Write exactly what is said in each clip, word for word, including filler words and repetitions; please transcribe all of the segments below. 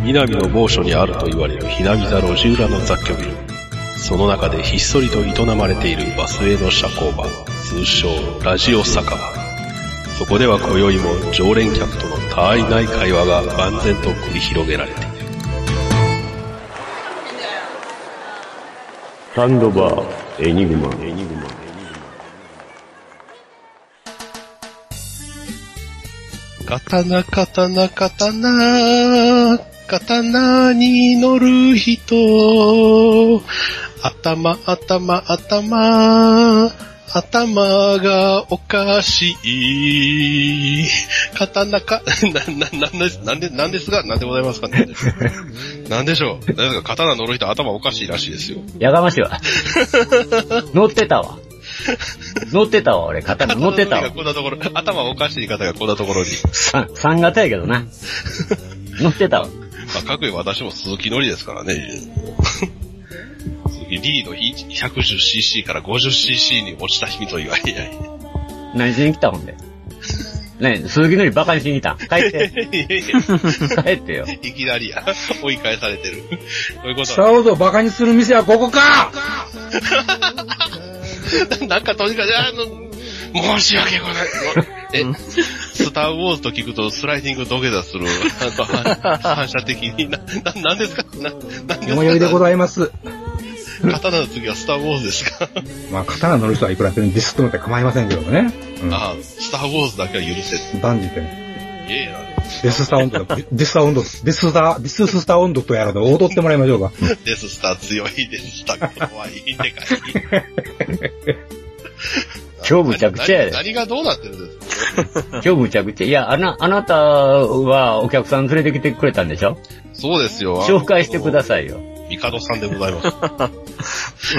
南の某所にあると言われるひなみ座路地裏の雑居ビル。その中でひっそりと営まれているバスへの社交場、通称ラジオ酒場。そこでは今宵も常連客とのたわいない会話が万全と繰り広げられている。 サンドバーエニグマ。 刀刀刀刀に乗る人、頭頭頭頭がおかしい。刀か、な、な、なんです、なんで、なんですが、なんでございますかね。なんでしょう。なんですか、刀乗る人頭おかしいらしいですよ。 やがましいわ。乗ってたわ。乗ってたわ、俺、刀乗ってたわ。 こんなところ、頭おかしい方がこんなところに。 三、三型やけどな。乗ってたわ。 まあ、かくいう私も鈴木乗りですからね。リード ひゃくじゅっシーシー から ごじゅっシーシー に落ちた日と言われやい。 何しに来たほんで。ねえ、鈴木のりバカにしに来た。帰って。帰ってよ。 いきなりや。追い返されてる。そういうことスターウォーズをバカにする店はここかなんかとにかく、あの、申し訳ございません。え、スターウォーズと聞くとスライディング土下座する、あの、反射的に、な、な、なんですかな、なんですかお迷いでございます。 刀の次はスターウォーズですかまあ、刀乗る人はいくらでもディスってもって構いませんけどもね。うん、ああ、スターウォーズだけは許せる。 断じて。 いやいや。 デススター温度、デススター温度、デススター、デススター温度とやらで踊ってもらいましょうか。 デススター強い、デススター怖い、でかい。 今日むちゃくちゃやで。 何がどうなってるんですか今日むちゃくちゃ。いや、あな、あなたはお客さん連れてきてくれたんでしょ？ そうですよ。 紹介してくださいよ。 ミカドさんでございます。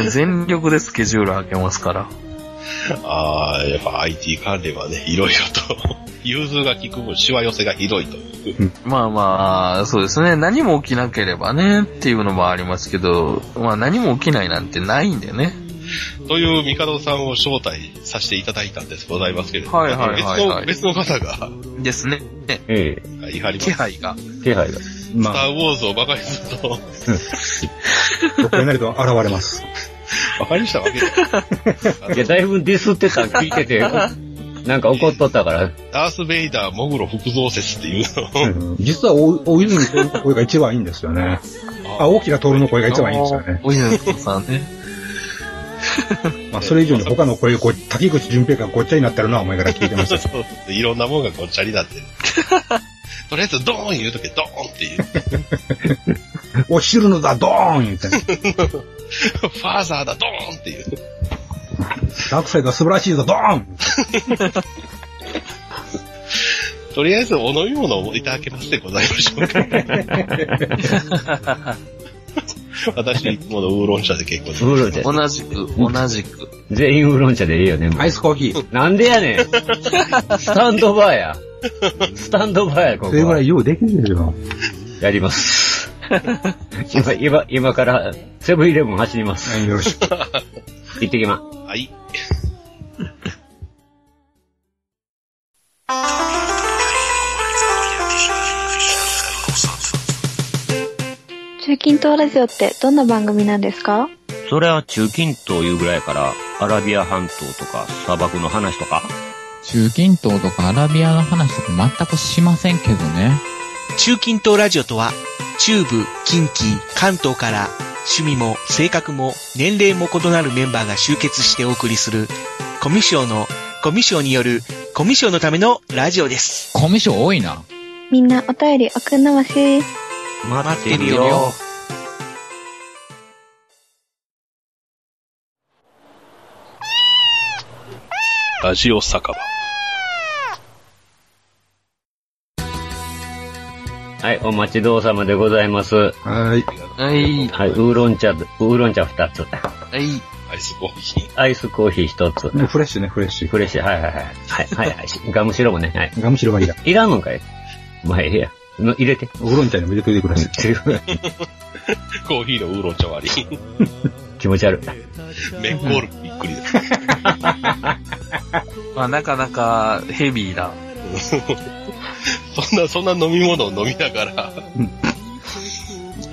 全力でスケジュール開けますから。 ああ、やっぱ アイティー 関連はね、いろいろと、融通が利く分、しわ寄せがひどいと。 まあまあ、そうですね。何も起きなければね、っていうのもありますけど、まあ何も起きないなんてないんでね。 というミカドさんを招待させていただいたんですございますけれども、 はいはいはいはい、 別の、別の方が、 ですね。 ええ。いはります。 気配が。 気配が。 まあ、スターウォーズをバカにすると、 どこになると現れます。 バカにしたわけだ。 いや、だいぶディスってた聞いてて、なんか怒っとったから。 ダース・ベイダー、モグロ複造説っていうの、 うん。実は大、大泉さんの声が一番いいんですよね。あ、大きな徹の声が一番いいんですよね。 大泉さんね。 まあ、それ以上に他の声、こう、滝口純平がごっちゃになってるのは前から聞いてました。 そうです。いろんなもんがごっちゃになってる。とりあえずドーン言うときドーンって言う。 お汁のだドーン言って。 ファーザーだドーンって言う。 ダークサイドは素晴らしいぞドーンとりあえずお飲み物をいただけますでございましょうか。私いつものウーロン茶で結構です。 ウーロン茶。 同じく、同じく。 全員ウーロン茶でいいよね。 アイスコーヒー。 なんでやねん。スタンドバーや。スタンドバーや、ここは。 それぐらいようできるよ。 やります。今、今、今からセブンイレブン走ります。 よろしく。 行ってきま。 はい。 中近東ラジオってどんな番組なんですか？ それは中近東いうぐらいからアラビア半島とか砂漠の話とか。 中近東とかアラビアの話とか全くしませんけどね。 中近東ラジオとは中部、近畿、関東から趣味も性格も年齢も異なるメンバーが集結してお送りするコミュ障のコミュ障によるコミュ障のためのラジオです。 コミュ障多いな。 みんなお便り送んなまし。 待ってるよ。 ラジオ酒場。 はい、お待ちどうさまでございます。はい。 はい。 はい、ウーロン茶、ウーロン茶二つ。 はい。 アイスコーヒー。 アイスコーヒー一つ。 フレッシュね、フレッシュ。 フレッシュ、はいはいはい。はいはいはい。ガムシロもね、はい。 ガムシロはいいや。 いらんのかい？まあ、ええや。の入れて。 ウーロン茶にも入れといてください。 コーヒーのウーロン茶割り。 気持ち悪い。 メンコールびっくりです。 まあ、なかなかヘビーな。 そんな、そんな飲み物を飲みながら、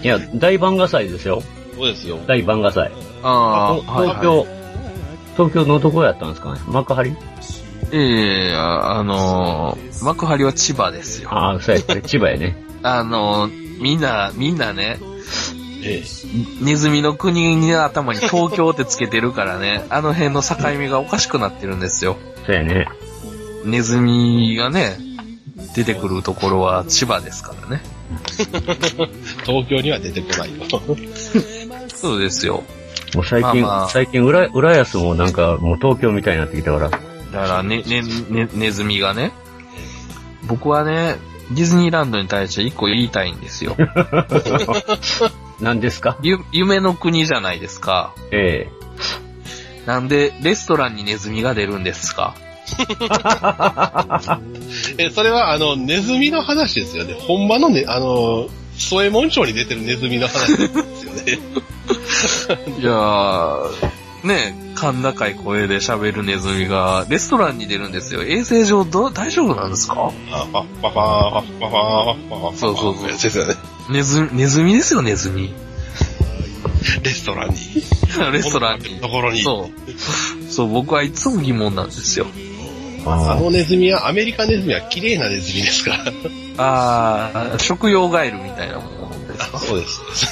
いや、大番画祭ですよ。 そうですよ。 大番画祭。 ああ、 東京、はいはい、東京のどこやったんですかね、幕張？ ええー、あ、あのー、幕張は千葉ですよ。 ああ、そうやって、千葉やね。 あのー、みんな、みんなね、 ええ、 ネズミの国の頭に東京ってつけてるからね、あの辺の境目がおかしくなってるんですよ。 そうやね。 ネズミがね、出てくるところは千葉ですからね。 東京には出てこないよ。 そうですよ。 もう最近、まあまあ、最近、浦、浦安もなんか、もう東京みたいになってきたから。 だからね、ね、ね、ネズミがね、僕はね、ディズニーランドに対して一個言いたいんですよ。 何ですか？ ゆ、夢の国じゃないですか。 ええ。 なんで、レストランにネズミが出るんですか？ え、それはあの、ネズミの話ですよね。ほんまのね、あの、添右衛門町に出てるネズミの話ですよね。 いやー、ね、甲高い声で喋るネズミがレストランに出るんですよ。衛生上ど、大丈夫なんですか？ あ、パッパパー、パッパパー、パッパパー。 そうそうそう。 ですよね。 ネズ、ネズミですよ、ネズミ。 レストランに。 レストランに。 ところに。 そう。そう、僕はいつも疑問なんですよ。 あのネズミは、アメリカネズミは綺麗なネズミですから。 あー、食用ガエルみたいなものですか？ そうです。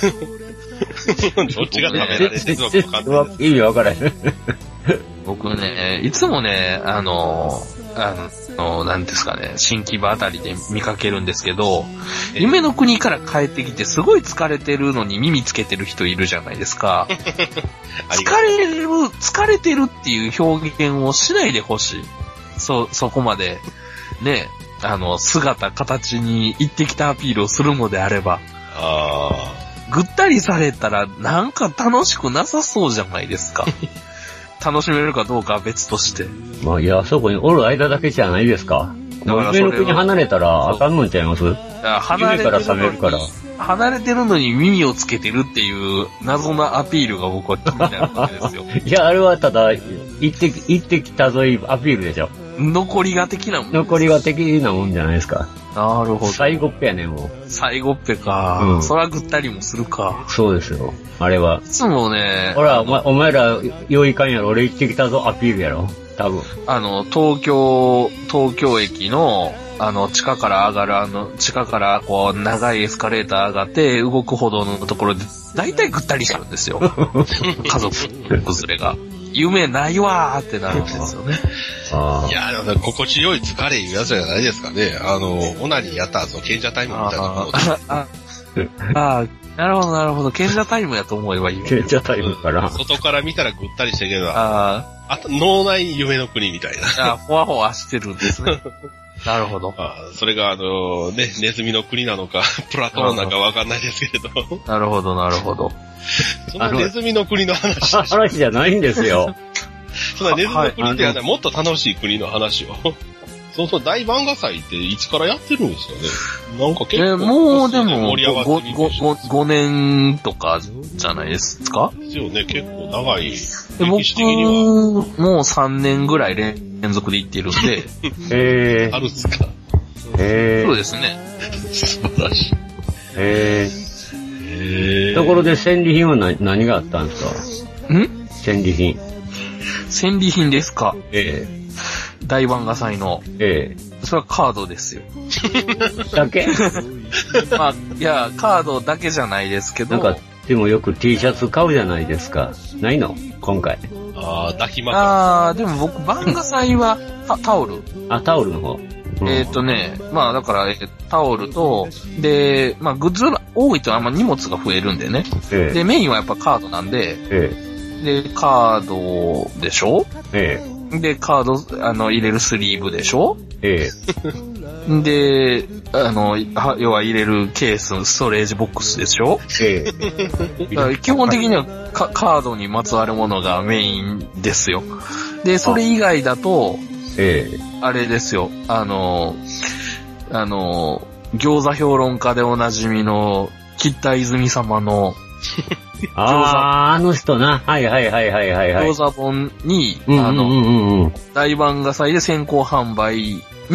どっちが食べられてるのか分かんない。 意味わからへん。 僕ね、いつもね、あの、あの、なんですかね、新木場あたりで見かけるんですけど、夢の国から帰ってきてすごい疲れてるのに耳つけてる人いるじゃないですか。疲れる、疲れてるっていう表現をしないでほしい。そ、そこまで、ね、あの、姿、形に行ってきたアピールをするのであれば。 あぐったりされたらなんか楽しくなさそうじゃないですか。楽しめるかどうかは別として。 まあ、いや、あそこにおる間だけじゃないですか。だから夢の国離れたらあかんのんちゃいます？ 離れてるのにから冷めるから。 離れてるのに耳をつけてるっていう謎のアピールが僕は気になるわけですよ。 いや、あれはただ、行って、行ってきたぞいアピールでしょ。 残りが的なもん。 残りが的なもんじゃないですか。 なるほど。 最後っぺやねん、もう。 最後っぺか。うん。そらぐったりもするか。 そうですよ。あれは。 いつもね。 ほら、お前、お前ら、よういかんやろ、俺行ってきたぞ、アピールやろ。多分。 あの、東京、東京駅の、あの、地下から上がる、あの、地下からこう、長いエスカレーター上がって、動く歩道のところで、だいたいぐったりしてるんですよ。家族、崩れが。夢ないわーってなるんですよね。 あいや、でも心地よい疲れいうやつじゃないですかね。あの、オナニーやった後の賢者タイムみたいなもので。 ああ、なるほどなるほど。賢者タイムやと思えばいい。 賢者タイムから。 外から見たらぐったりしてるけど、 ああと脳内夢の国みたいな。 あ、ほわほわしてるんですね。なるほど。 あそれがあのね、ネズミの国なのか、プラトーンなのかわかんないですけれど。 なるほど、なるほど。 そのネズミの国の話。 話じゃないんですよ。 そんなネズミの国ってやったらもっと楽しい国の話を。そうそう、大漫画祭っていつからやってるんですよね。なんか結構、 えー、もうでも盛り上がってるごねんとかじゃないですか？ ですよね、結構長い。 歴史的には。僕、もうさんねんぐらい連続で行ってるんで。 へー。 あるんすか？ へー。 そうですね。 素晴らしい。 へー。へー。ところで戦利品は何、何があったんですか？ ん？戦利品。 戦利品ですか？ ええ。 大漫画祭の。 ええ。それはカードですよ。 だけまあ、いや、カードだけじゃないですけど。 なんか、でもよく T シャツ買うじゃないですか。ないの？今回。 ああ、抱きまああ、でも僕、漫画祭はタ、タオル。 あ、タオルの方。 うん、えっ、ー、とね、まあだから、えー、タオルと、で、まあグッズが多いとあんま荷物が増えるんでね。ええ、で、メインはやっぱカードなんで、ええ、で、カードでしょ？ええ。で、カード、あの、入れるスリーブでしょ？ええ。で、あの、要は入れるケース、ストレージボックスでしょ？ええ。だから基本的にはカカードにまつわるものがメインですよ。で、それ以外だと、ええ。あれですよ、あの、あの、餃子評論家でおなじみの、吉田泉様の、 ああ、あの人な。はいはいはいはいはい、はい。 餃子本に、あの、大漫画祭で先行販売に、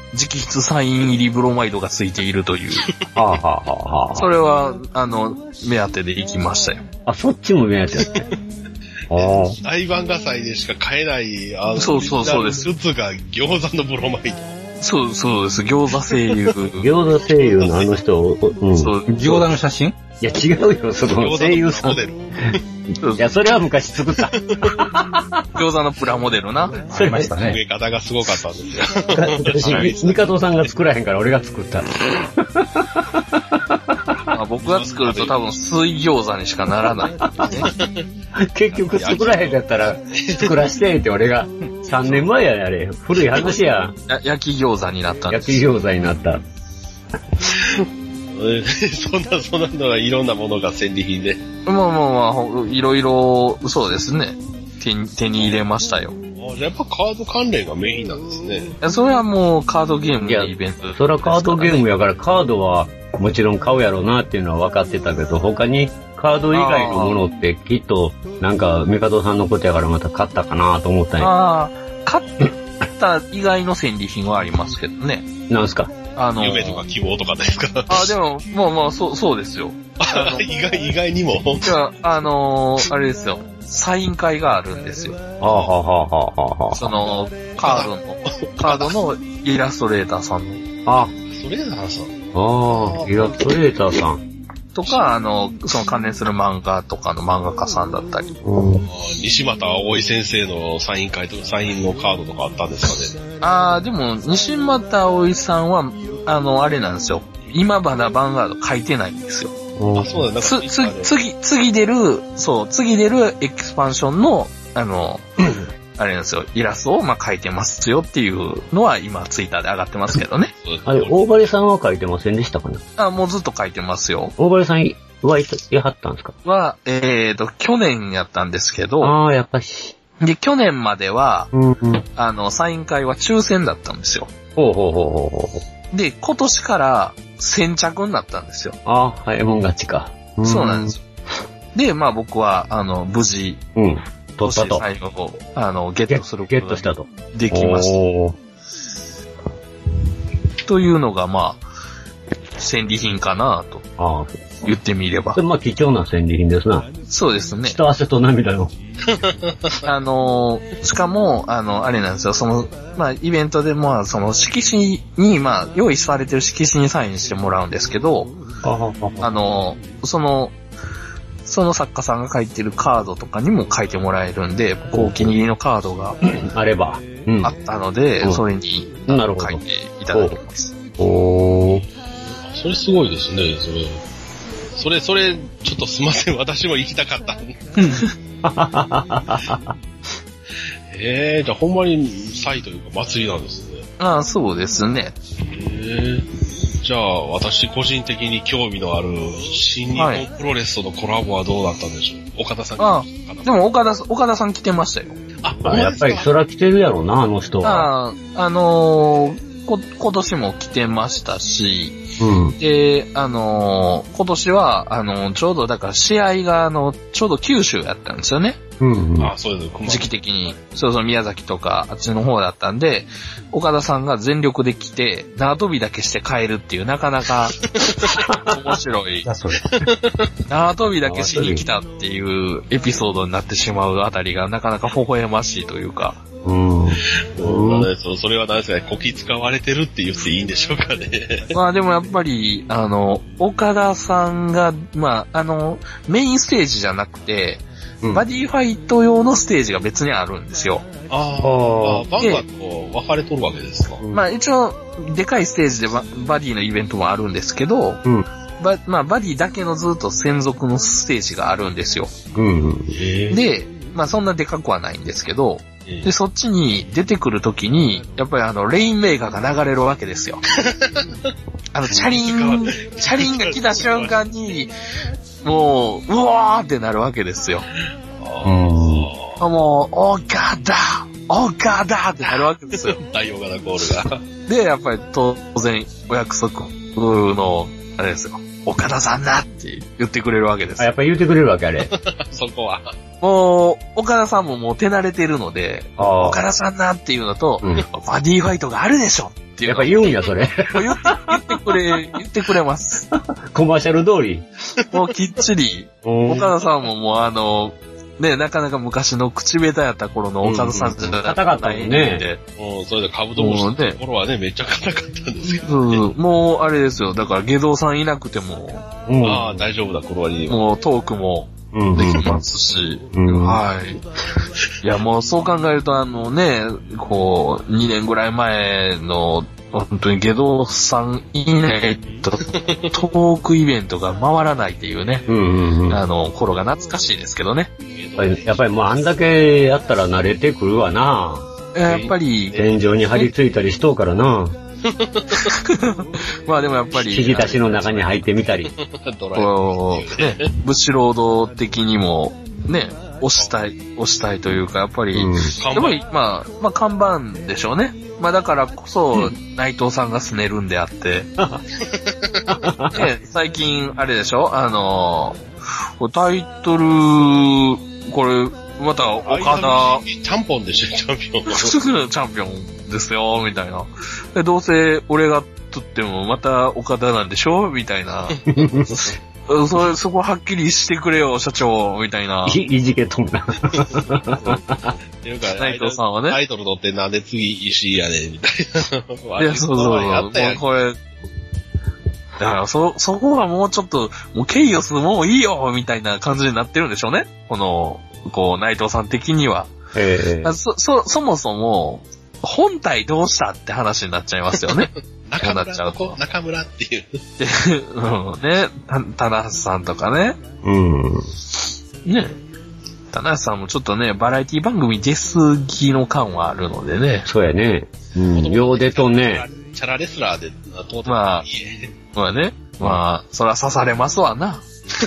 直筆サイン入りブロマイドがついているという。 はあ、はあはあはあ、 それは、あの、目当てで行きましたよ。 あ、そっちも目当てだった。 大番画祭でしか買えない、 あの、そうそうそうです。 グッズが餃子のブロマイド。 そうそうです。餃子声優。 餃子声優のあの人、うん。 そう。餃子の写真？ いや違うよ、その声優さん。いや、それは昔作った。 餃子のプラモデルな。 ありましたね。 植え方がすごかったんですよ。 ミカトさんが作らへんから俺が作った。 まあ、僕が作ると多分水餃子にしかならない、ね。 結局作らへんかったら作らしてって俺がさんねんまえやねあれ。古い話や。 や焼き餃子になったんです。 焼き餃子になった。 そんな、そんなのはいろんなものが戦利品で。 まあまあまあ、いろいろ、そうですね。手に、手に入れましたよ。 あ、じゃあやっぱカード関連がメインなんですね。 いや、それはもうカードゲームのイベント、ね。 それはカードゲームやからカードはもちろん買うやろうなっていうのは分かってたけど、他にカード以外のものってきっとなんかメカドさんのことやからまた買ったかなと思ったんや。 ああ、買った以外の戦利品はありますけどね。 なんすか？ あのー、 夢とか希望とかですか？ あ、でも、まあまあ、そう、そうですよ。 意外、意外にも。 じゃあ、あのー、あれですよ。サイン会があるんですよ。 はあ、はあはあはあはあ、 その、カードの、カードのイラストレーターさんの。 あ、 イラストレーターさん。 ああ、イラストレーターさん。 とか、あの、その関連する漫画とかの漫画家さんだったり。 うん、 西俣葵先生のサイン会とか、サインのカードとかあったんですかね。 ああ、でも、西俣葵さんは、あの、あれなんですよ。今まだヴァンガード書いてないんですよ。 あ、そうだ、なんかつ、つ、次、次出る、そう、次出るエキスパンションの、あの、あれなんですよ、イラストを、まあ、書いてますよっていうのは今、ツイッターで上がってますけどね。 あれ、大張さんは書いてませんでしたかね？ あ、もうずっと書いてますよ。 大張さんは、やはったんですか？ は、えーと、去年やったんですけど。 ああ、やっぱし。 で、去年までは、 うんうん、 あの、サイン会は抽選だったんですよ。 ほうほうほうほうほう。で、今年から先着になったんですよ。 ああ、早いもん勝ちか。 そうなんですよ。で、まあ僕は、あの、無事、 うん。取ったと。 最後を、あの、ゲットすることゲットしたと。 できました。というのが、まあ、戦利品かなと。ああ。言ってみれば。 まあ、貴重な戦利品ですな。 そうですね。 血と汗と涙の。 あの、しかも、あの、あれなんですよ、その、まあ、イベントで、まあ、その、色紙に、まあ、用意されてる色紙にサインしてもらうんですけど、あ, あの、その、その作家さんが書いてるカードとかにも書いてもらえるんで、お気に入りのカードがあれば、 うん、あったので、うん、それに書いていただきます。 おー。それすごいですね、それ。それ、それ、ちょっとすいません、私も行きたかった。えー、じゃあほんまに祭というか祭りなんですね。 ああ、そうですね。 へー。じゃあ、私個人的に興味のある新日本プロレスとのコラボはどうだったんでしょう、はい、岡田さん。 ああ、でも岡田さん、岡田さん来てましたよ。 あ、やっぱりそら来てるやろな、あの人は。 ああ、あのー、こ、今年も来てましたし、うん、で、あのー、今年は、あのー、ちょうどだから試合が、あの、ちょうど九州やったんですよね。 うんうん、 あ、そうです。 時期的に。そうそう、宮崎とか、あっちの方だったんで、岡田さんが全力で来て、縄跳びだけして帰るっていう、なかなか、面白い。縄跳びだけしに来たっていうエピソードになってしまうあたりが、なかなか微笑ましいというか。 うん。うん、 それは何ですかね、こき使われてるって言っていいんでしょうかね。 まあでもやっぱり、あの、岡田さんが、まあ、あの、メインステージじゃなくて、うん、バディファイト用のステージが別にあるんですよ。 ああ、バンガと分かれとるわけですか。 まあ一応、でかいステージでバ, バディのイベントもあるんですけど、うん、バまあバディだけのずっと専属のステージがあるんですよ。 うんうん、 で、まあそんなでかくはないんですけど、で、そっちに出てくるときに、やっぱりあの、レインメーカーが流れるわけですよ。あの、チャリン、チャリンが来た瞬間に、もう、うわーってなるわけですよ。 うん、 もう、岡田岡田ってなるわけですよ。 大岡田コールが。 で、やっぱり当然、お約束の、あれですよ。岡田さんだって言ってくれるわけですよ。 あ、やっぱり言ってくれるわけあれ。 そこは。 もう、岡田さんももう手慣れてるので、岡田さんだっていうのと、うん、バディファイトがあるでしょっていう。 やっぱ言うんや、それ。 言って、言ってくれ、言ってくれます。 コマーシャル通り。 もうきっちり、岡田さんももうあの、ね、なかなか昔の口下手やった頃の岡田さんじゃなかった硬かったもんね。 もう、それでカブトムシのところはね、めっちゃ硬かったんですけど、 ね。うん、もう、あれですよ。だから、下道さんいなくても、 うん、ああ、大丈夫だ、これは。 もう、トークも、できますし、うんうん、はい。いや、もう、そう考えると、あのね、こう、にねんぐらい前の、本当に下道さんいないと、トークイベントが回らないっていうね、うんうんうん、あの、頃が懐かしいですけどね。 やっぱりもうあんだけやったら慣れてくるわな。 やっぱり。 天井に張り付いたりしとうからな。 まあでもやっぱり。 引き出しの中に入ってみたり。 こう、ね、武士労働的にも、ね、押したい、押したいというか、やっぱり、うん、やっぱり、まあ、まあ看板でしょうね。まあだからこそ、内藤さんがすねるんであって。ね、最近、あれでしょあの、タイトル、これ、また、岡田。 チャンポンでしょ、チャンピオン。 チャンピオンですよ、みたいな。で、どうせ俺が撮ってもまた岡田なんでしょみたいな。それ、そこはっきりしてくれよ、社長、みたいな。 い、いじけとんな。 っていうか、内藤さんはね。タイトル取ってなんで次石井やねん、みたいな。 いや、そうそう。もうこれ、だからそ、そこはもうちょっと、もうケイオスもういいよみたいな感じになってるんでしょうね。この、こう、内藤さん的には。 えー、 そ、そ、そもそも、本体どうしたって話になっちゃいますよね。 中村の子、中村っていう。 で、うん、ね、た、棚橋さんとかね。 うん。 ね。棚橋さんもちょっとね、バラエティ番組出過ぎの感はあるのでね。 そうやね。うん。よう出とんね。 チャラレスラーで、とうとうまあ、まあね。まあ、そら刺されますわな。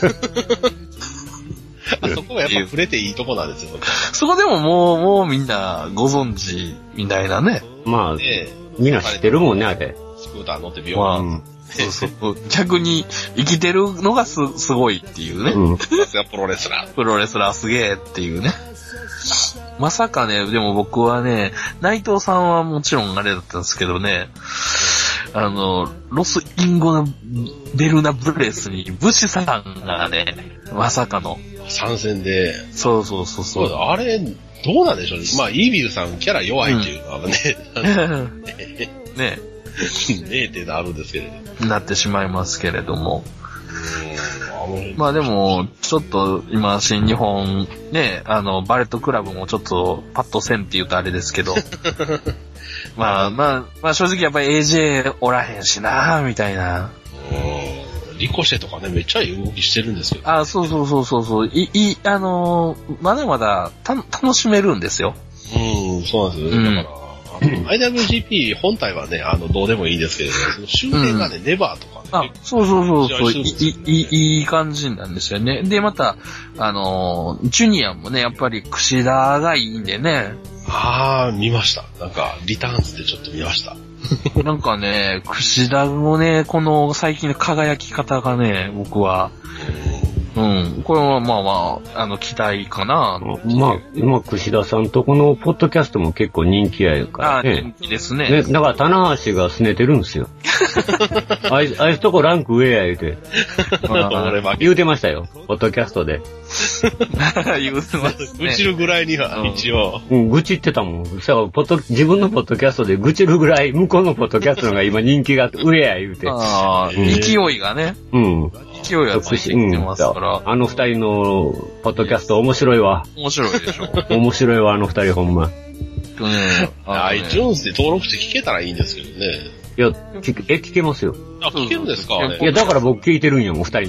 あそこはやっぱ触れていいとこなんですよ。 そこでももう、もうみんなご存知みたいなね。 まあ、ね、みんな知ってるもんね、あれ。 スクーター乗って病院。 まあ、そうそう。逆に生きてるのがす、すごいっていうね。 うん。さすがプロレスラー。 プロレスラーすげえっていうね。まさかね、でも僕はね、内藤さんはもちろんあれだったんですけどね、あの、ロスインゴナベルナブレスに武士さんがね、まさかの。 参戦で。 そうそうそうそう。 あれ、どうなんでしょうね。まあ、イービルさんキャラ弱いっていうのはね。 うん、ねえ。 ねえってなるんですけれど。なってしまいますけれども。まあでも、ちょっと今、新日本、ね、あの、バレットクラブもちょっとパッとせんって言うとあれですけど。まあまあ、まあ正直やっぱり エージェー おらへんしなみたいな。 リコシェとかね、めっちゃいい動きしてるんですけど、ね。 あ、そうそうそうそうそう。い、い、あのー、まだまだた楽しめるんですよ。 うん、そうなんですよ。うん、だから、アイダブリュージーピー 本体はね、あの、どうでもいいんですけれども、その周辺がね、うん、ネバーとかね。 あ、そうそうそうそう。いい、いい感じなんですよね。で、また、あのー、ジュニアもね、やっぱり櫛田がいいんでね。 あー、見ました。なんか、リターンズでちょっと見ました。 なんかね、櫛田のね、この最近の輝き方がね、僕は、うん、これはまあまあ、あの、期待かな。 まあ、今、櫛田さんとこのポッドキャストも結構人気やからね。 ああ、人気ですね。 ね、だから、棚橋が拗ねてるんですよ。あいつ、あいつとこランク上や言うて。言うてましたよ、ポッドキャストで。 言うてますね。 愚痴るぐらいには、一応。 うん、愚痴ってたもん。さあ、ポッド、自分のポッドキャストで愚痴るぐらい、向こうのポッドキャストのが今人気が上や言うて。 ああ、うん、勢いがね。 うん。 勢いがついてきてますから。 うん、あの二人のポッドキャスト面白いわ。 面白いでしょ。 面白いわ、あの二人ほんま。 とね、 iTunes で登録して聞けたらいいんですけどね。 いや、聞え、聞けますよ。 あ、聞けるんですかあれ。 いや、だから僕聞いてるんよ、もう二人の。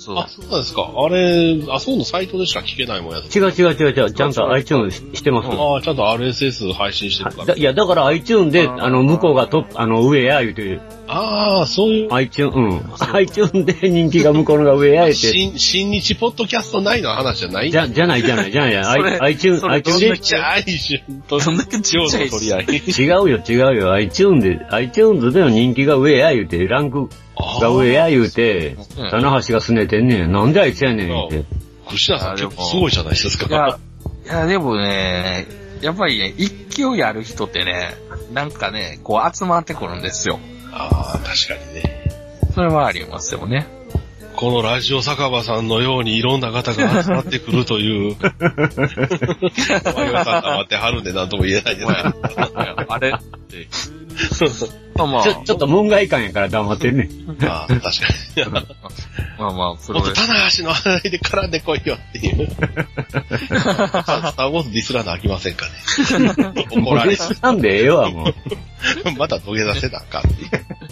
そう。 あ、そうなんですか。あれ、あ、そうのサイトでしか聞けないもんやつ。 違う違う違う違う。ちゃんと iTunes してます。 ああ、ちゃんと アールエスエス 配信してるから。 いや、だから iTunes で、あの、向こうがトップ、あの、上や言うて。 ああ、そういう。 iTunes、うん。iTunes で人気が向こうのが上や言うて。 新、新日ポッドキャストないの話じゃないじゃ、じゃないじゃないじゃない。iTunes、iTunes で。 じゃあ、iTunes と、 そんだけちっちゃい。 取り合い。 違うよ違うよ。iTunes で、iTunes での人気が上や言うて、ランクが上や言うて、棚橋がすねてんねん。なんであいつやねんって。 串田さん結構すごいじゃないですか。 いや、いやでもね、やっぱりね、勢いある人ってね、なんかね、こう集まってくるんですよ。 ああ、確かにね。 それはありますよね。 このラジオ酒場さんのようにいろんな方が集まってくるという。お前がさん黙ってはるんでなんとも言えないですか。 あれって。まあまあ。 ちょ、ちょっと門外漢やから黙ってんねん。 ああ、確かに。 まあまあ、プロレス。もっと棚橋の話で絡んでこいよっていう。スターウォーズディスらなあきませんかね。怒られる。 ディスらんでええわ、もう。 また土下座せなあかんっていう。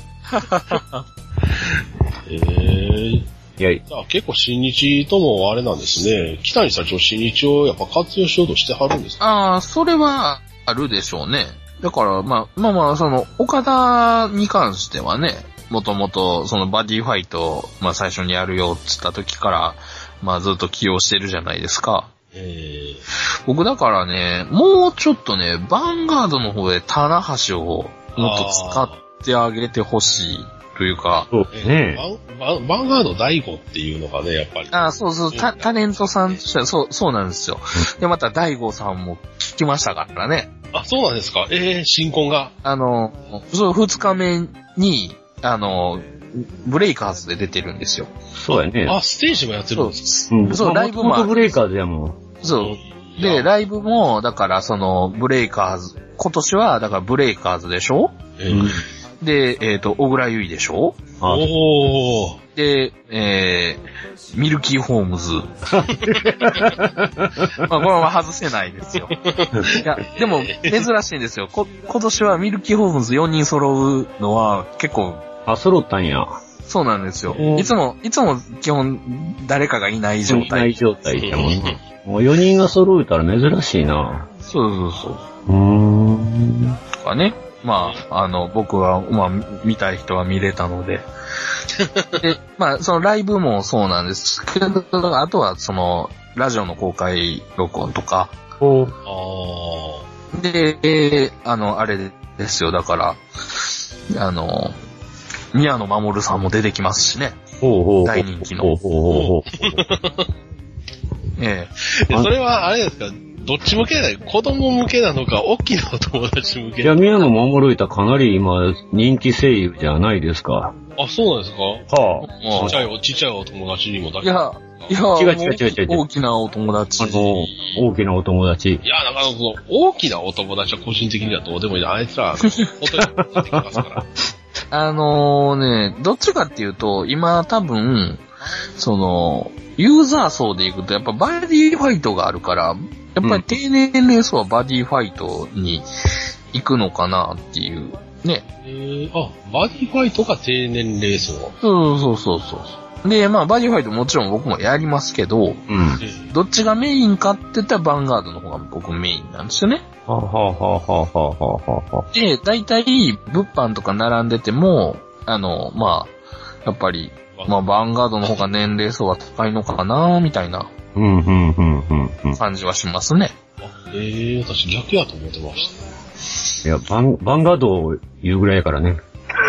えー、いや、結構新日ともあれなんですね。北谷社長新日をやっぱ活用しようとしてはるんですか？ ああ、それはあるでしょうね。だから、まあ、まあまあ、その、岡田に関してはね、もともと、そのバディファイト、まあ最初にやるよって言った時から、まあずっと起用してるじゃないですか。 えー、 僕だからね、もうちょっとね、ヴァンガードの方で棚橋をもっと使ってあげてほしい。というか、 そうね。 バン、バンガード大悟っていうのがね、やっぱり。 ああ、そうそう、タ、タレントさんとしては、そう、そうなんですよ。で、また大悟さんも聞きましたからね。 あ、そうなんですか？ええー、新婚が。 あの、そう、二日目に、あの、ブレイカーズで出てるんですよ。 そうやね。 あ、ステージもやってるんですか？うん。そう、ライブも。 ブレイカーズやもん。 そう。で、ライブも、だからその、ブレイカーズ、今年は、だからブレイカーズでしょ？ えーで、えっ、ー、と、小倉優衣でしょ？ おー。 で、えー、ミルキーホームズ。まあ、これは外せないですよ。いや、でも、珍しいんですよ。こ、今年はミルキーホームズよにん揃うのは結構。 あ、揃ったんや。 そうなんですよ。いつも、いつも基本、誰かがいない状態。いない状態だもんね。もうよにんが揃うたら珍しいな。 そうそうそう。 うーん。 とかね。まあ、あの、僕は、まあ、見たい人は見れたので。で、まあ、そのライブもそうなんですけど、あとは、その、ラジオの公開録音とか。 おで、えー、あの、あれですよ、だから、あの、宮野真守さんも出てきますしね。 ほうほう大人気の。 ほうほうほうええ。それは、あれですか？どっち向けだよ。子供向けなのか、大きなお友達向けいや、宮野真守たかなり今、人気声優じゃないですか。 あ、そうなんですか？ はあ。ちっちゃい、ちっちゃいお友達にもだけ。 いや、いや、 違う違う違う違う。 大きなお友達。 あの、大きなお友達。 いや、だからその、大きなお友達は個人的にはどうでもいい。あいつら、本当に出てきますから。 あのーね、どっちかっていうと、今多分、その、ユーザー層でいくと、やっぱバディファイトがあるから、やっぱり低年齢層はバディファイトに行くのかなっていう、ね。 えー、あ、バディファイトが低年齢層。 そうそうそうそう。で、まあ、バディファイトもちろん僕もやりますけど、 うん。 どっちがメインかって言ったらヴァンガードの方が僕メインなんですよね。 はあ、はあはあはあはあはあ、 で、大体、物販とか並んでても、あの、まあ、やっぱり、まあ、ヴァンガードの方が年齢層は高いのかなみたいな。 うん、うん、うん、うん。 感じはしますね。 ええー、私逆やと思ってました。いや、ヴァン、ヴァンガードを言うぐらいやからね。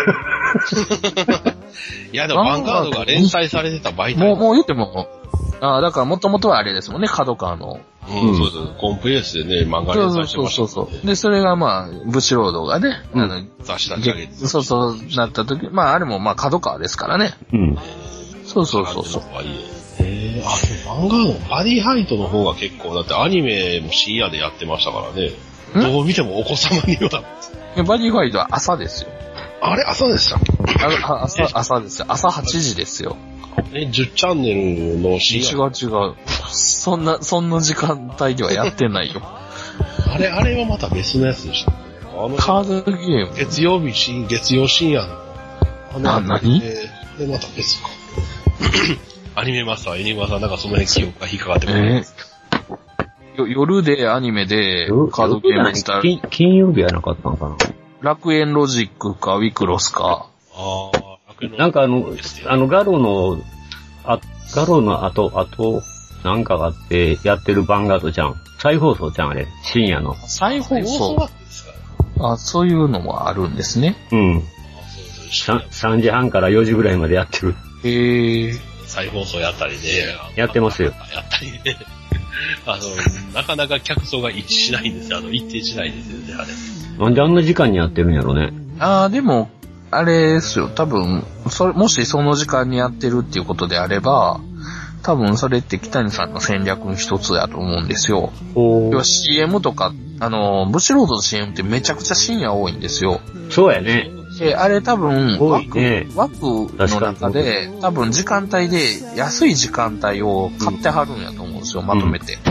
いや、でもヴァンガードが連載されてた媒体。 もう、もう言っても、ああ、だからもともとはあれですもんね、角川の。 うん、うん、そうです。コンプレースでね、漫画連載してました、ね。 そうそうそう。で、それがまあ、ブシロードがね、 うん、あの、雑誌立ち上げて。 そうそう、なった時、まあ、あれもまあ、角川ですからね。 うん。 そうそうそうそう。 へー、あ、漫画のバディファイトの方が結構、だってアニメも深夜でやってましたからね。どう見てもお子様には。 バディファイトは朝ですよ。 あれ朝でしたっけ？ あ朝、朝ですよ。朝はちじですよ。 え、じゅうチャンネルの深夜？ 違う違う。そんな、そんな時間帯ではやってないよ。 あれ、あれはまた別のやつでしたね。 あのカードゲーム月曜日深、月曜深夜の。 あ、何？ えー、で、また別か。 アニメマスター、エニグマさんなんかその辺記憶が引っかかってくる。 えー、夜でアニメでカードゲームしたら金、金曜日やなかったのかな。 楽園ロジックかウィクロスか。 ああ、楽園ロジック。 なんかあの、あのガロの、あ、ガロの後、後、なんかがあってやってるバンガードじゃん。再放送じゃん、あれ。深夜の。 再放送あ、そういうのもあるんですね。 うん。さんじはんからよじぐらいまでやってる。 へえ。再放送やったりね。 やってますよ。 やったりね。あの、なかなか客層が一致しないんですよ。あの、一定しないですよね、あれ。 なんであんな時間にやってるんやろね。 ああ、でも、あれですよ。多分、それ、もしその時間にやってるっていうことであれば、多分それって北谷さんの戦略の一つだと思うんですよ。要は シーエム とか、あの、ブシロードの シーエム ってめちゃくちゃ深夜多いんですよ。 そうやね。 で、あれ多分、枠、 ね、 枠の中で、多分時間帯で安い時間帯を買ってはるんやと思うんですよ、まとめて。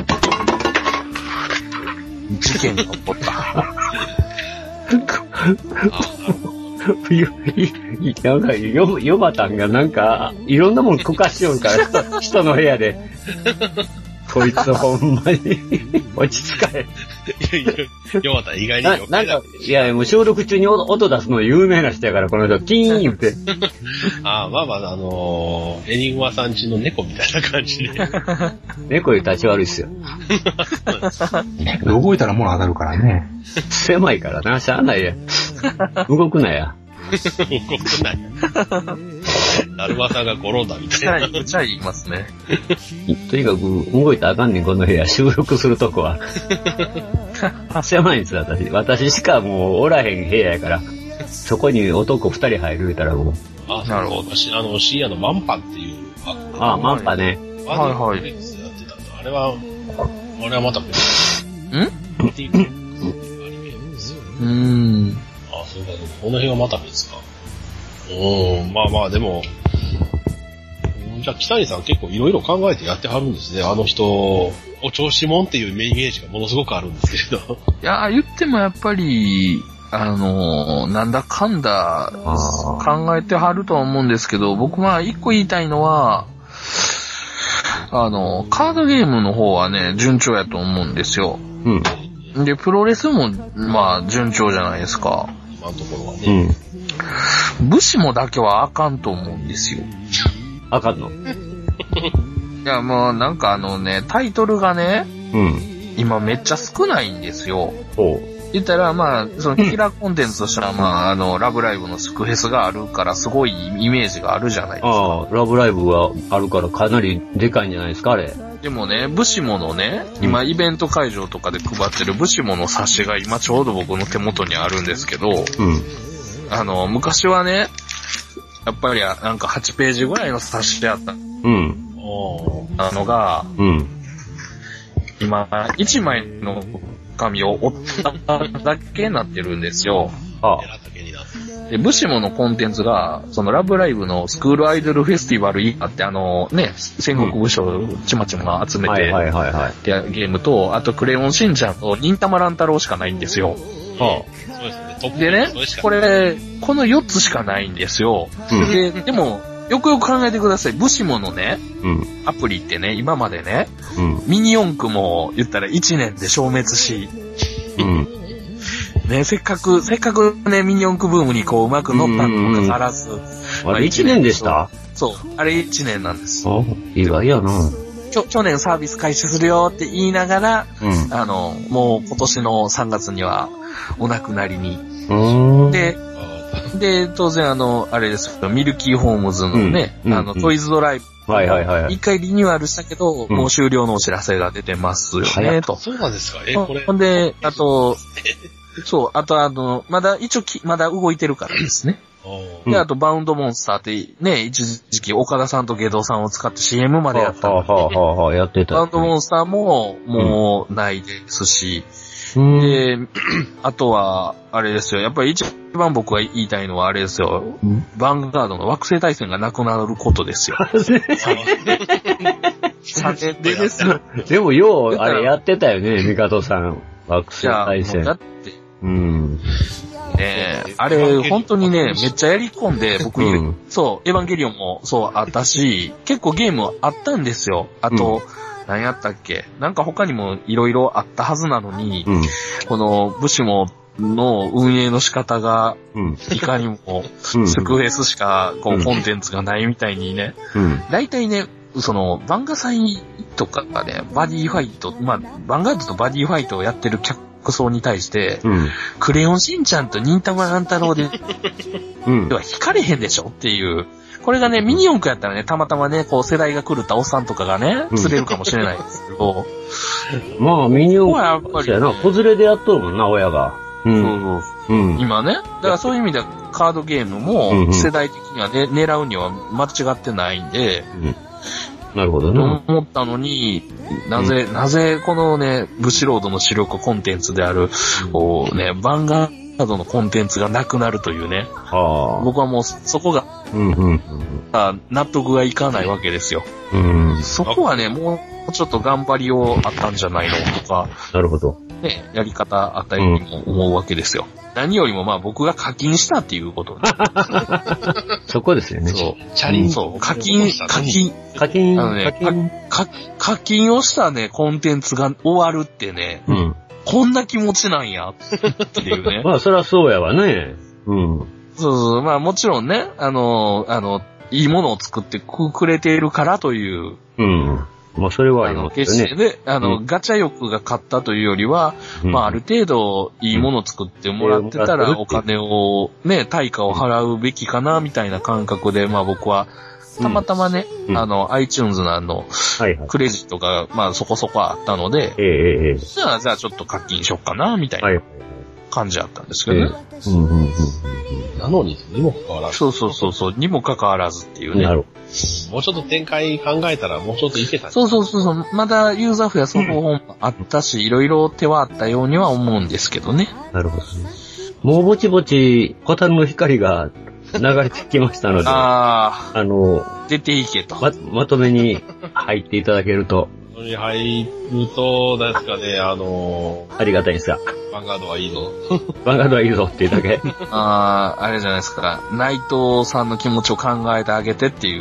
うん、事件が起こった。 なんか、ヨ、ヨバタンがなんか、いろんなもんこかしよんから、人の部屋で。こいつほんまに、落ち着かへん。 いやいや、ヨバタン意外にな、なんか、いや、もう消毒中に音出すの有名な人やから、この人、キーン言って。 ああ、まあまあ、あのー、エニグマさんちの猫みたいな感じで。 猫より立ち悪いっすよ。 動いたら物当たるからね。 狭いからな、しゃあないや。動くなや。 動くなや。だるまさんが転んだみたいな。 めっちゃ言いますね。 とにかく動いたらあかんねん、この部屋。収録するとこは。狭いんです、私。私しかもうおらへん部屋やから。そこに男二人入るたらもう。 あ、なるほど。あの、深夜のマンパっていう。 ああ、マンパね。 はいはい。 あれは、あれはまた別に。んうーん。 あ、そうか、この辺はまた別か。うーん、まあまあ、でも、じゃあ、北谷さん結構いろいろ考えてやってはるんですね。あの人、お調子者っていうイメージがものすごくあるんですけど。 いや、言ってもやっぱり、あの、なんだかんだ考えてはるとは思うんですけど、僕は一個言いたいのは、あの、カードゲームの方はね、順調やと思うんですよ。うん。で、プロレスも、まあ、順調じゃないですか。 今のところはね。 うん。武士もだけはあかんと思うんですよ。 あかんの？いや、もうなんかあのね、タイトルがね、 うん。 今めっちゃ少ないんですよ。 ほう。 言ったら、まあ、そのキラーコンテンツとしては、まあ、あの、ラブライブのスクフェスがあるから、すごいイメージがあるじゃないですか。 ああ、ラブライブがあるからかなりでかいんじゃないですか、あれ。 でもね、武士ものね、今イベント会場とかで配ってる武士もの冊子が今ちょうど僕の手元にあるんですけど、うん。あの、昔はね、やっぱりなんかはちページぐらいの冊子であった。うん。なのが、うん。今、いちまいの紙を折っただけになってるんですよ。ああ。で、武士ものコンテンツが、そのラブライブのスクールアイドルフェスティバル以下ってあのね、戦国武将ちまちま集めて、はいはいはい、ゲームと、あとクレヨンしんちゃんと忍たま乱太郎しかないんですよ。ああ。そうですね。トップでね、これ、このよっつしかないんですよ。うん、で、でも、よくよく考えてください。武士ものね、うん、アプリってね、今までね、うん、ミニ四駆も言ったらいちねんで消滅し、うん、ね、せっかく、せっかくね、ミニ四駆ブームにこううまく乗ったにもかかわらず、うんうん、 まあ、あれいちねんでした？ そう、あれいちねんなんです。 あ、意外やな。 きょ去年サービス開始するよって言いながら、うん、あの、もう今年のさんがつにはお亡くなりに。で、で、当然あの、あれですけど、ミルキーホームズのね、うん、あの、うん、トイズドライブ。はいはいはい。一回リニューアルしたけど、うん、もう終了のお知らせが出てますよね、と。 そうなんですか？え、これ。 ほんで、あと、そう、あとあの、まだ一応き、まだ動いてるからですね。で、あと、バウンドモンスターってね、一時期岡田さんと下道さんを使って シーエム までやったんで、はあはあはあ、やってた。バウンドモンスターも、もう、ないですし、うん、で、あとは、あれですよ、やっぱり一番僕が言いたいのはあれですよ、うん、ヴァンガードの惑星対戦がなくなることですよ。さんねんでですよ。 でも、よう、あれやってたよね、ミカトさん。惑星対戦。だって、うん。 ね、あれ、本当にね、めっちゃやり込んで、僕、うん、そう、エヴァンゲリオンもそうあったし、結構ゲームあったんですよ。あと、うん、何やったっけ？なんか他にもいろいろあったはずなのに、うん、この、ブシモの運営の仕方が、いかにも、スクエスしか、こう、コンテンツがないみたいにね、大体ね、その、バンガ祭とかがね、バディファイト、まあ、バンガードとバディファイトをやってる客層に対して、うん、クレヨンしんちゃんと忍たま乱太郎で、うん、では惹かれへんでしょっていう。これがね、ミニ四駆やったらね、たまたまね、こう世代が狂ったおっさんとかがね、釣れるかもしれないですけど。 うん、まあ、ミニ四駆はやっぱり、ね、な、子連れでやっとるもんな、親が。 うん、そうそう、うん。今ね、だからそういう意味ではカードゲームも、世代的にはね、狙うには間違ってないんで、うん、 なるほどね。 思ったのに、なぜ、うん、なぜこのね、ブシロードの主力コンテンツである、こうね、ヴァンガードのコンテンツがなくなるというね。はあ、僕はもうそこが、うんうんうん、納得がいかないわけですよ。うん、そこはね、もうちょっと頑張りをあったんじゃないのとか。 なるほど。 ね、やり方あったようにも思うわけですよ。うん、何よりもまあ僕が課金したっていうこと。 そこですよね。 そう。チャリンそう。課金、課金。 課金。 あのね、課課金をしたね、コンテンツが終わるってね、うん、こんな気持ちなんや、っていうね。 まあそりゃそうやわね。うん。 そうそう。まあもちろんね、あの、あの、いいものを作ってくれているからという。 うん。まあ、それはありますよね。決してね、あの、うん、ガチャ欲が勝ったというよりは、うん、まあ、ある程度いいものを作ってもらってたら、お金を、ね、対価を払うべきかな、みたいな感覚で、まあ僕は、たまたまね、うん、あの、iTunes のあの、はいはい、クレジットが、まあそこそこあったので、えーえー、じゃあ、じゃあちょっと課金しよっかな、みたいな感じだったんですけどね。えーうんうんうんなのに、にもかかわらず。 そうそうそうそう、にもかかわらずっていうね。なるほど。もうちょっと展開考えたら、もうちょっといけた。 そうそうそうそう、まだユーザーフェアその本もあったし、いろいろ手はあったようには思うんですけどね。 なるほどね。もうぼちぼち、ホタルの光が流れてきましたので、ああの、 出ていけと。 ま、まとめに入っていただけると。 それに入ると、なんですかね、あのー、ありがたいですが。 ヴァンガードはいいぞ。 ヴァンガードはいいぞっていうだけ。 ああ、あれじゃないですか。内藤さんの気持ちを考えてあげてっていう。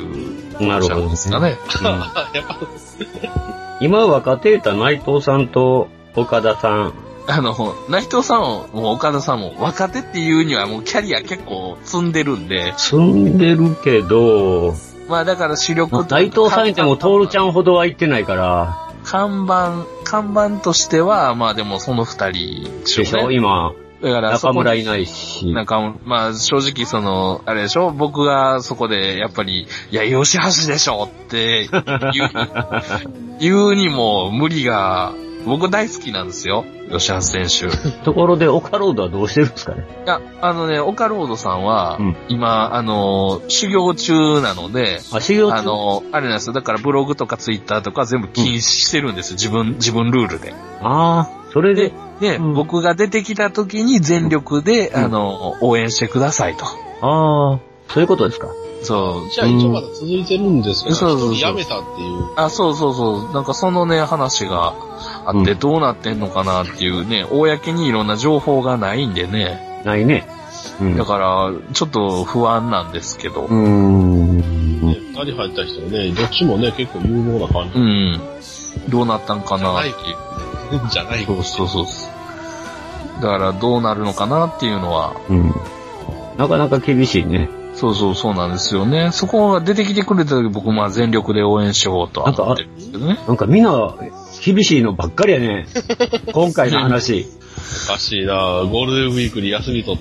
なるほどですかね。 うん、 今若手いた内藤さんと岡田さん。 あの、内藤さんも、もう岡田さんも若手っていうにはもうキャリア結構積んでるんで。 積んでるけど、 まあだから主力と。 内藤さんいてもトールちゃんほどは言ってないから。 看板、看板としては、まあでもその二人でしょ、ね。でしょ今。だから中村いないし。 中村、まあ正直その、あれでしょ僕がそこでやっぱり、いや、吉橋でしょって言う、言うにも無理が、僕大好きなんですよ。吉橋選手。 ところで、オカロードはどうしてるんですかね？ いや、あのね、オカロードさんは、うん、今、あの、修行中なので、 あ、修行中？ あの、あれなんですよ。だからブログとかツイッターとか全部禁止してるんです、うん、自分、自分ルールで。 ああ、それで。 で、うん、僕が出てきた時に全力で、うん、あの、応援してくださいと。 ああ、そういうことですか。 そう。 じゃあ一応まだ続いてるんですけど、そうそうそう。辞めたっていう。 あ、そうそうそう。なんかそのね、話があってどうなってんのかなっていうね、うん、公にいろんな情報がないんでね。 ないね。 うん、だから、ちょっと不安なんですけど。うーん。ね、二人入った人ね、どっちもね、結構有能な感じ。 うん。どうなったんかなっていう。 じゃない。 そうそうそう。だからどうなるのかなっていうのは。 うん。なかなか厳しいね。 そうそうそうなんですよね。そこが出てきてくれた時僕まあ全力で応援しようとは思ってるんですけどね。 なんかみんな厳しいのばっかりやね。今回の話。 おかしいなゴールデンウィークに休み取って、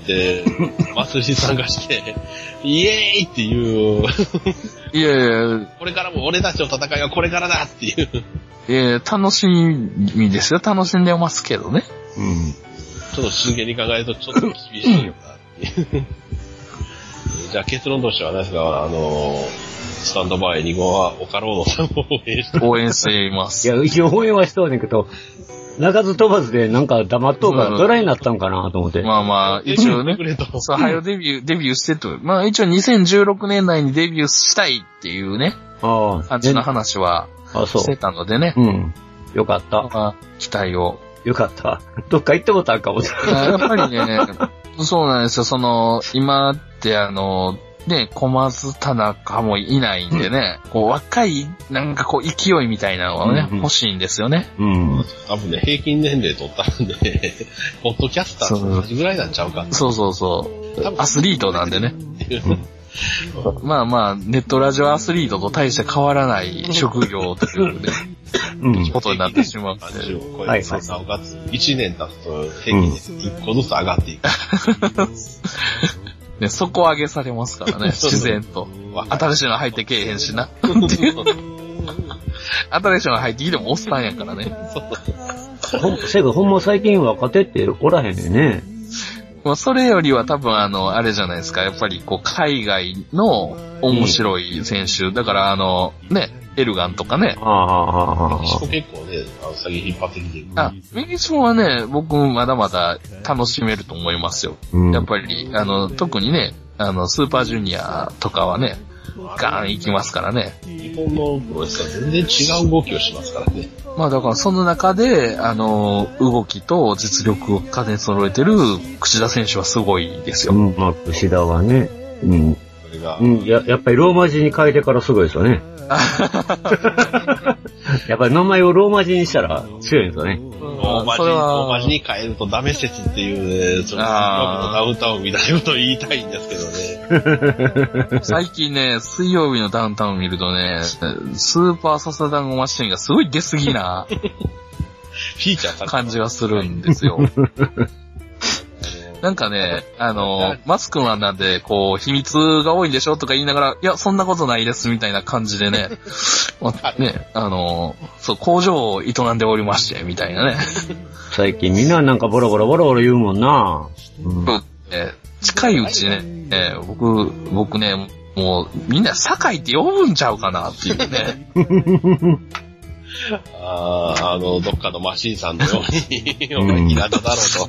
祭り参加して、イエーイっていう。 いやいやこれからも俺たちの戦いはこれからだっていう。 いやいや楽しみですよ。楽しんでますけどね。 うん。 ちょっと真剣に考えるとちょっと厳しいよなっていう。じゃあ結論としては何ですか、あの、スタンドバイに号はオカロードさんを応援して、 応援しています。 いや、一応応援はしとうねんけど、鳴かず飛ばずでなんか黙っとうからドライになったんかなと思って。 まあまあ、一応ね、そう、はよデビュー、デビューしてと、まあ一応にせんじゅうろくねん内にデビューしたいっていうね、ああ、感じの話はしてたのでね。 うん。よかった。 まあ、期待を。 よかった。どっか行ってもたんかもしれない。 やっぱりね、 そうなんですよ。その、今ってあの、ね、小松田中もいないんでね、うん、こう若い、なんかこう勢いみたいなのがね、うんうん、欲しいんですよね。 うん。多分ね、平均年齢取ったんで、ポッドキャスターと同じぐらいなんちゃうか。 そうそうそう。アスリートなんでね。まあまあ、ネットラジオアスリートと大して変わらない職業というね、うん、ことになってしまうんで。 はい、はい。なおかつ、いちねん経つと平均でいっこずつ上がっていく。 ね、底上げされますからね、自然と。新しいの入ってけえへんしな。新しいの入ってきてもおっさんやからね。 せやけどほんま最近若手っておらへんねんね。 まあ、それよりは多分あの、あれじゃないですか、やっぱりこう、海外の面白い選手。うん、だからあの、ね、エルガンとかね。 ああ、メキシコ結構ね、あの、先引っ張ってきてる。 あ、メキシコはね、僕まだまだ楽しめると思いますよ。うん、やっぱり、あの、特にね、あの、スーパージュニアとかはね、ガーン行きますからね。 日本のプロレスは全然違う動きをしますからね。 まあだからその中で、あの、動きと実力を兼ね揃えてる櫛田選手はすごいですよ。 うん、まあ櫛田はね。うん。それが、うん、や、やっぱりローマ字に変えてからすごいですよね。やっぱり名前をローマ字にしたら強いんですよね。 ローマ字、ローマ字に変えるとダメ説っていうね、そのダウンタウンみたいなことを言いたいんですけどね。最近ね、水曜日のダウンタウン見るとね、スーパーササダンゴマシンがすごい出過ぎなフィーチャー感じがするんですよ。なんかね、あの、マスクマンなんで、こう、秘密が多いんでしょとか言いながら、いや、そんなことないですみたいな感じでね、ね、あの、そう、工場を営んでおりまして、みたいなね。 最近みんななんかボロボロボロボロ言うもんな。 うん、え近いうちね、えー、僕、僕ね、もう、みんな堺って呼ぶんちゃうかなっていうね。 ああ、あの、どっかのマシンさんのように、稲田だろうと。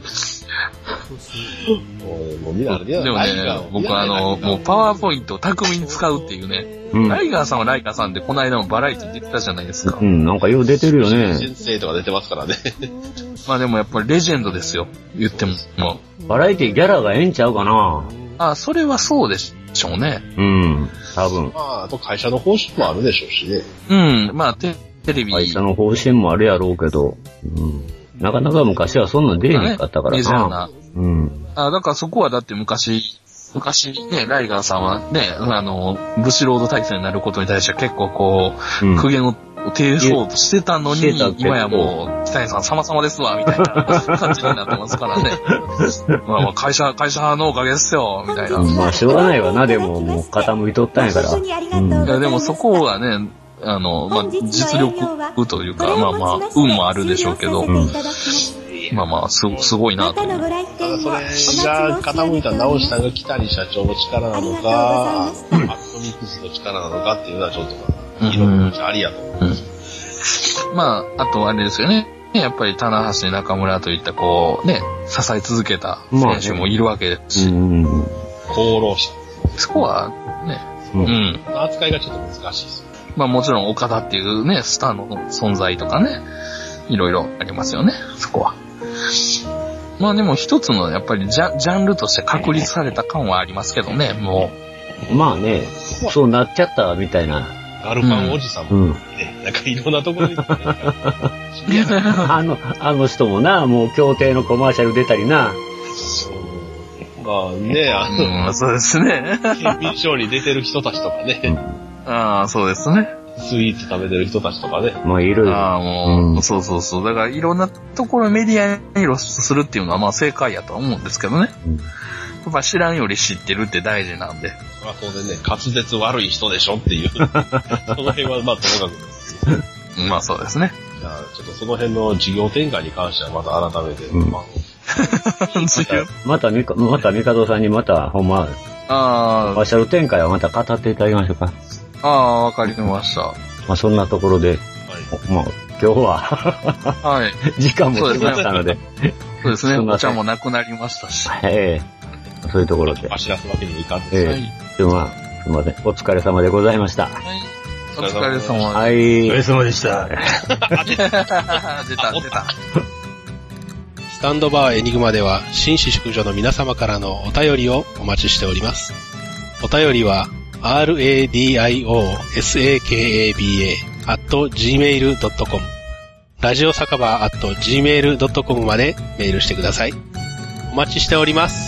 もう見なでもね、僕はあの、もうパワーポイントを巧みに使うっていうね、うん、ライガーさんはライガーさんでこの間もバラエティ出てたじゃないですか。 うん、なんかよう出てるよね。 先生とか出てますからね。 まあでもやっぱりレジェンドですよ、言っても。 バラエティギャラがええんちゃうかな。 あ、それはそうでしょうね。 うん、多分。 まあ、あと会社の報酬もあるでしょうしね。 うん、まあテテレビ。 会社の方針もあるやろうけど、うん。なかなか昔はそんなん出えへんかったからな。メジャーな。うん。 あ、だからそこはだって昔、昔ね、ライガーさんはね、あの、ブシロード体制になることに対しては結構こう、うん、苦言を呈そうとしてたのに、今やもう、北谷さん様々ですわ、みたいな感じになってますからね。まあまあ会社、会社のおかげですよ、みたいな。 まあしょうがないわな、でももう傾いとったんやから。うん、 いやでもそこはね、あの、まあ、実力というか、まあまあ、運もあるでしょうけど、うん、まあまあ、す、すごいなという。ただそれが傾いた直したが北谷社長の力なのか、アクトミックスの力なのかっていうのはちょっと、まあ、いろんなありやと思います。 うん、まあ、あとあれですよね。やっぱり棚橋中村といったこう、ね、支え続けた選手もいるわけですし。 功労者。 そこはね、うん。 扱いがちょっと難しいですよ。 まあもちろん岡田っていうね、スターの存在とかね、いろいろありますよね、そこは。まあでも一つのやっぱりジャ、ジャンルとして確立された感はありますけどね、もう。まあね、そうなっちゃったみたいな。 ガルパンおじさんもね、うん、なんかいろんなところに、ね。 あの、あの人もな、もう協定のコマーシャル出たりな。 まあね、あの、 うん、そうですね。 金品賞に出てる人たちとかね。 うんああ、そうですね。 スイーツ食べてる人たちとかね。 まあ、いる。 ああ、もう、うん、そうそうそう。だから、いろんなところメディアに露出するっていうのは、まあ、正解やとは思うんですけどね。うん、やっぱ知らんより知ってるって大事なんで。 まあ、当然ね、滑舌悪い人でしょっていう。その辺は、まあ、ともかくです。 まあ、そうですね。 じゃあ、ちょっとその辺の事業展開に関しては、また改めて、うん、まあ、 また、また、ミカドさんにまた、ほんま、 ああ。 バーシャル展開はまた語っていただきましょうか。 ああ、わかりました。 まあそんなところで、はい、まあ今日は、 はい。 時間も来ましたので。 そうですね。お茶もなくなりましたし。 ええー、そういうところで。 走らすわけにはいかんです。 ええー。はい、でまあ、すみません。お疲れ様でございました。はい。 お疲れ様ではい。 お疲れ様でした。 出た、出た。 スタタンドバーエニグマでは、紳士淑女の皆様からのお便りをお待ちしております。お便りは、ラディオサカバ アット ジーメール ドットコム ラジオ酒場 アット ジーメール ドットコム までメールしてください。お待ちしております。